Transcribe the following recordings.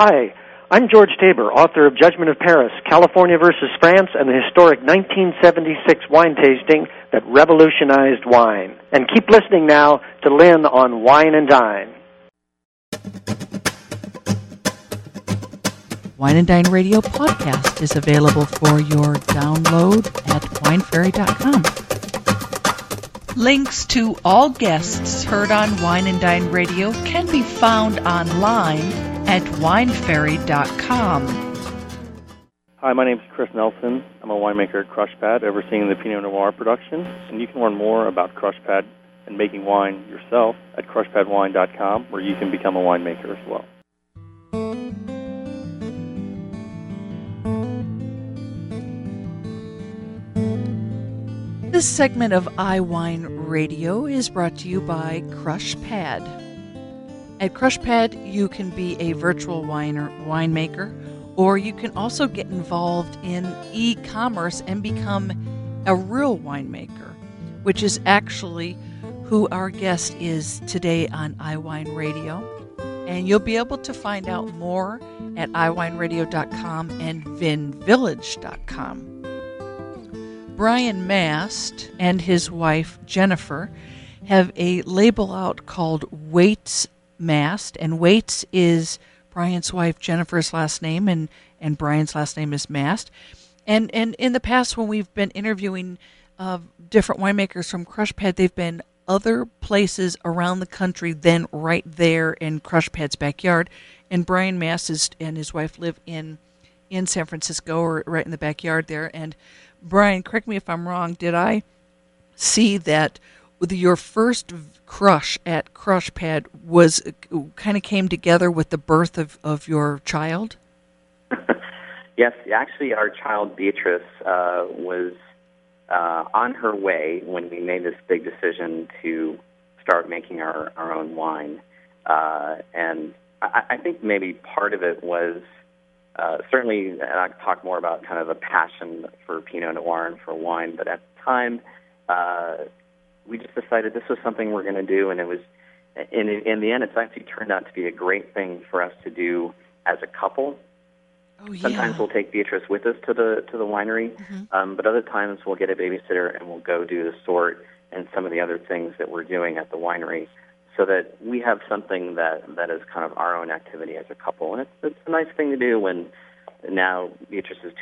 Hi, I'm George Tabor, author of Judgment of Paris, California versus France, and the historic 1976 wine tasting that revolutionized wine. And keep listening now to Lynn on Wine and Dine. Wine and Dine Radio podcast is available for your download at wineferry.com. Links to all guests heard on Wine and Dine Radio can be found online at wineferry.com. Hi, my name is Chris Nelson. I'm a winemaker at Crushpad, overseeing the Pinot Noir production. And you can learn more about Crushpad and making wine yourself at crushpadwine.com, where you can become a winemaker as well. This segment of iWine Radio is brought to you by Crushpad. At Crushpad, you can be a virtual winemaker, or you can also get involved in e-commerce and become a real winemaker, which is actually who our guest is today on iWine Radio. And you'll be able to find out more at iWineRadio.com and VinVillage.com. Brian Mast and his wife Jennifer have a label out called Waits Mast, and Waits is Brian's wife Jennifer's last name, and Brian's last name is Mast. And in the past, when we've been interviewing different winemakers from Crushpad, they've been other places around the country than right there in Crushpad's backyard. And Brian Mast and his wife live in San Francisco, or right in the backyard there. And Brian, correct me if I'm wrong, did I see that your first crush at Crushpad was kind of came together with the birth of your child? Yes, actually our child Beatrice was on her way when we made this big decision to start making our own wine. And I think maybe part of it was certainly, and I can talk more about kind of a passion for Pinot Noir and for wine, but at the time, we just decided this was something we're going to do, and it was, in the end, it's actually turned out to be a great thing for us to do as a couple. Oh, yeah. Sometimes we'll take Beatrice with us to the winery, but other times we'll get a babysitter and we'll go do the sort and some of the other things that we're doing at the winery, so that we have something that is kind of our own activity as a couple. And it's a nice thing to do when now Beatrice is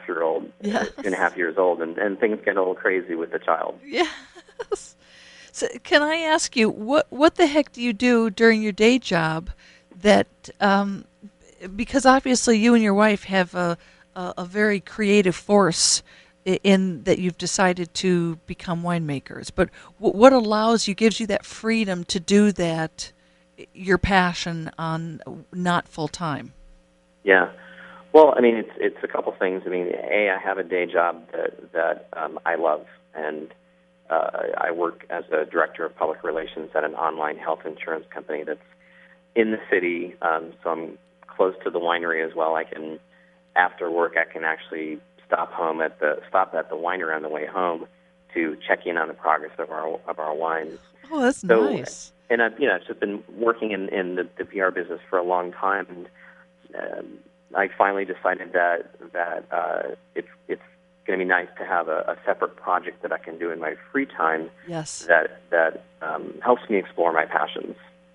2.5 years old, and things get a little crazy with the child. Yes. So can I ask you, what the heck do you do during your day job that, because obviously you and your wife have a very creative force in that you've decided to become winemakers, but what gives you that freedom to do that, your passion, on not full time? Yeah, well, I mean, it's a couple things. I mean, I have a day job that I love, and I work as a director of public relations at an online health insurance company that's in the city, so I'm close to the winery as well. After work, I can actually stop at the winery on the way home to check in on the progress of our wines. Oh, that's nice. And I've just been working in the PR business for a long time, and I finally decided that it's going to be nice to have a separate project that I can do in my free time. Yes. That helps me explore my passions.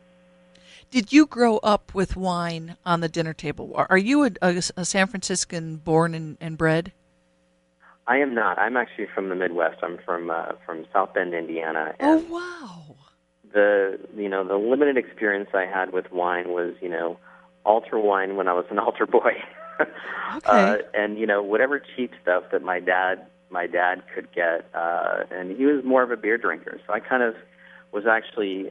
Did you grow up with wine on the dinner table? Are you a San Franciscan born and bred? I am not. I'm actually from the Midwest. I'm from South Bend, Indiana. Oh, wow. The limited experience I had with wine was, altar wine when I was an altar boy. Okay. And whatever cheap stuff that my dad could get, and he was more of a beer drinker. So I kind of was actually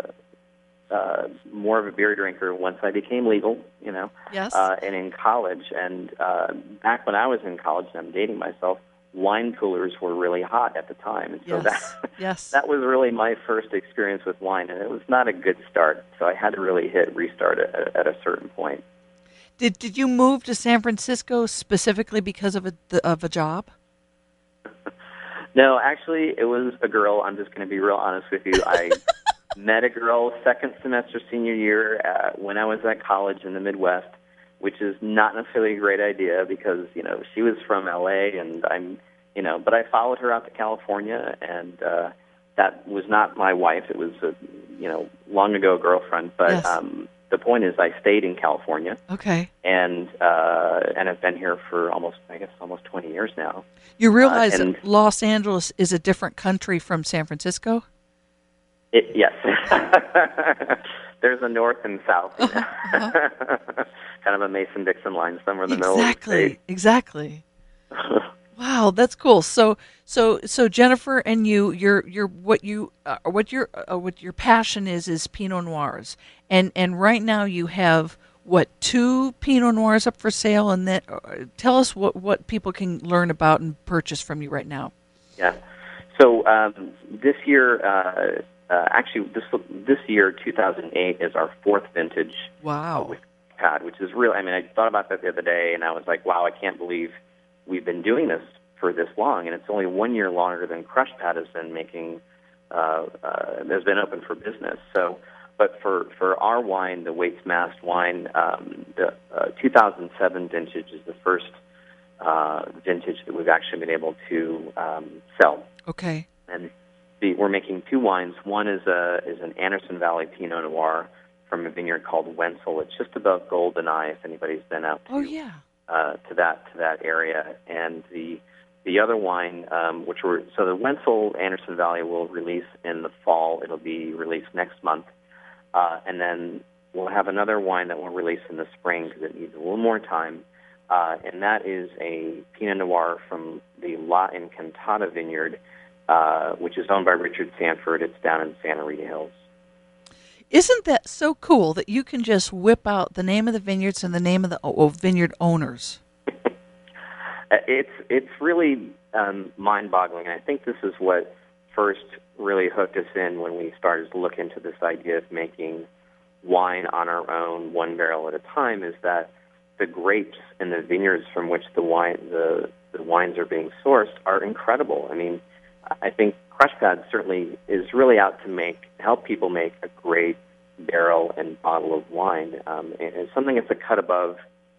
more of a beer drinker once I became legal, Yes. And in college. And back when I was in college, and I'm dating myself, wine coolers were really hot at the time. And so that was really my first experience with wine, and it was not a good start. So I had to really hit restart at a certain point. Did you move to San Francisco specifically because of a job? No, actually, it was a girl. I'm just going to be real honest with you. I met a girl second semester senior year when I was at college in the Midwest, which is not necessarily a great idea because, she was from L.A. and but I followed her out to California, and that was not my wife. It was a, long ago girlfriend. But Yes. The point is, I stayed in California. Okay. And I've been here for almost 20 years now. You realize and that Los Angeles is a different country from San Francisco? Yes. There's a north and south. Kind of a Mason-Dixon line somewhere in the middle of the state. Exactly. Wow, that's cool. So Jennifer and what your passion is Pinot Noirs, and right now you have 2 Pinot Noirs up for sale, and that tell us what people can learn about and purchase from you right now. Yeah. So this year, this year 2008 is our 4th vintage. Wow. With Pad, which is real. I mean, I thought about that the other day, and I was like, wow, I can't believe we've been doing this for this long, and it's only 1 year longer than Crush Pad has been has been open for business. So, but for our wine, the Waits Mast wine, the 2007 vintage is the first vintage that we've actually been able to sell. Okay. And we're making 2 wines. One is an Anderson Valley Pinot Noir from a vineyard called Wenzel. It's just above Goldeneye, if anybody's been out to. Oh yeah. To that area, and the other wine, so the Wenzel Anderson Valley will release in the fall. It'll be released next month, and then we'll have another wine that will release in the spring because it needs a little more time, and that is a Pinot Noir from the La Encantada vineyard, which is owned by Richard Sanford. It's down in Santa Rita Hills. Isn't that so cool that you can just whip out the name of the vineyards and the name of the vineyard owners? It's really mind-boggling. I think this is what first really hooked us in when we started to look into this idea of making wine on our own, 1 barrel at a time, is that the grapes in the vineyards from which the wines are being sourced are incredible. I mean, I think Crush Pad certainly is really out to help people make a great barrel and bottle of wine, and something that's a cut above,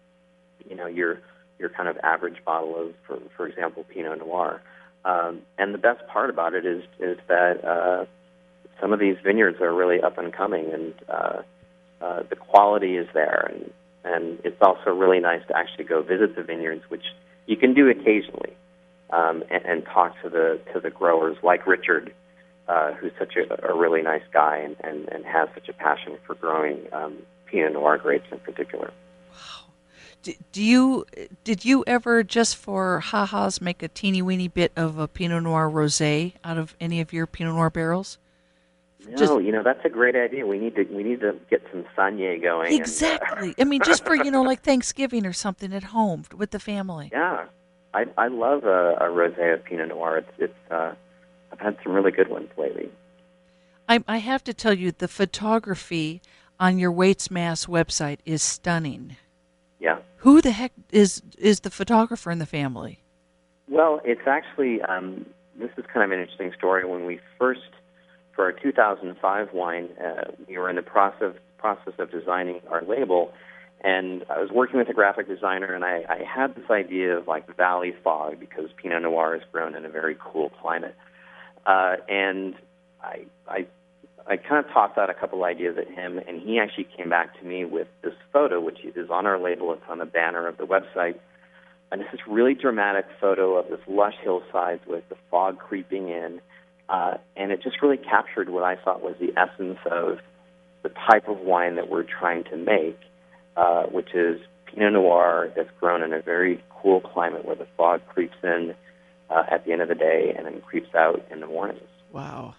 your kind of average bottle of, for example, Pinot Noir. And the best part about it is that some of these vineyards are really up and coming, and the quality is there, and it's also really nice to actually go visit the vineyards, which you can do occasionally. And talk to the growers like Richard, who's such a really nice guy and has such a passion for growing Pinot Noir grapes in particular. Wow! Did you ever, just for ha-has, make a teeny-weeny bit of a Pinot Noir rosé out of any of your Pinot Noir barrels? No, that's a great idea. We need to get some Saignée going. Exactly. I mean, just for like Thanksgiving or something at home with the family. Yeah. I love a rosé of Pinot Noir. I've had some really good ones lately. I have to tell you, the photography on your Waits Mast website is stunning. Yeah. Who the heck is the photographer in the family? Well, it's actually this is kind of an interesting story. When we first, for our 2005 wine, we were in the process of designing our label. And I was working with a graphic designer, and I had this idea of like valley fog because Pinot Noir is grown in a very cool climate. And I kind of tossed out a couple ideas at him, and he actually came back to me with this photo, which is on our label. It's on the banner of the website. And it's this really dramatic photo of this lush hillsides with the fog creeping in. And it just really captured what I thought was the essence of the type of wine that we're trying to make. Which is Pinot Noir that's grown in a very cool climate where the fog creeps in at the end of the day and then creeps out in the mornings. Wow.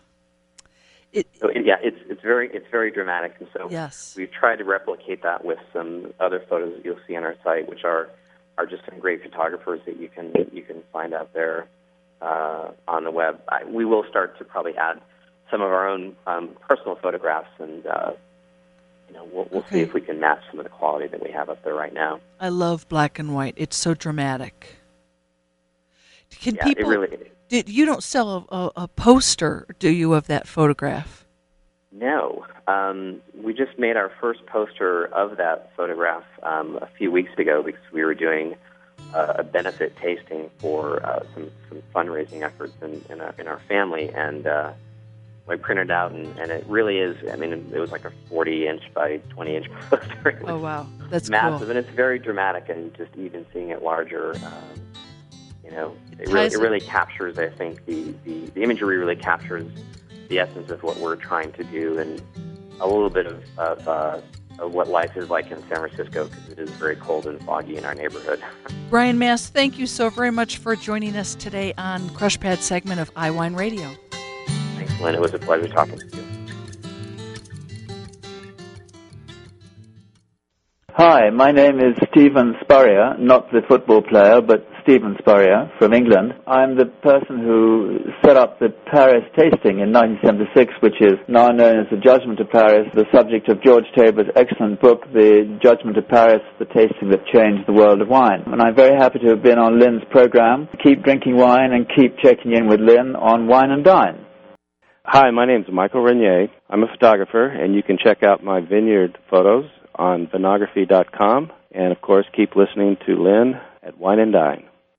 It's very dramatic, and so yes, we've tried to replicate that with some other photos that you'll see on our site, which are just some great photographers that you can find out there on the web. We will start to probably add some of our own personal photographs and. We'll see if we can match some of the quality that we have up there right now. I love black and white. It's so dramatic. Can people? It really is. You don't sell a poster, do you, of that photograph? No. We just made our first poster of that photograph a few weeks ago because we were doing a benefit tasting for some fundraising efforts in our family, and I printed out, and it really is, I mean, it was like a 40-inch by 20-inch poster. Oh, wow. That's massive, cool. and it's very dramatic, and just even seeing it larger, it really captures, I think, the imagery really captures the essence of what we're trying to do, and a little bit of what life is like in San Francisco, because it is very cold and foggy in our neighborhood. Brian Mast, thank you so very much for joining us today on Crushpad segment of iWine Radio. Thanks, Lynn. It was a pleasure talking to you. Hi, my name is Stephen Spurrier, not the football player, but Stephen Spurrier from England. I'm the person who set up the Paris tasting in 1976, which is now known as the Judgment of Paris, the subject of George Tabor's excellent book, The Judgment of Paris, the Tasting That Changed the World of Wine. And I'm very happy to have been on Lynn's program. Keep drinking wine and keep checking in with Lynn on Wine and Dine. Hi, my name's Michael Renier. I'm a photographer, and you can check out my vineyard photos on vinography.com. And, of course, keep listening to Lynn at Wine and Dine.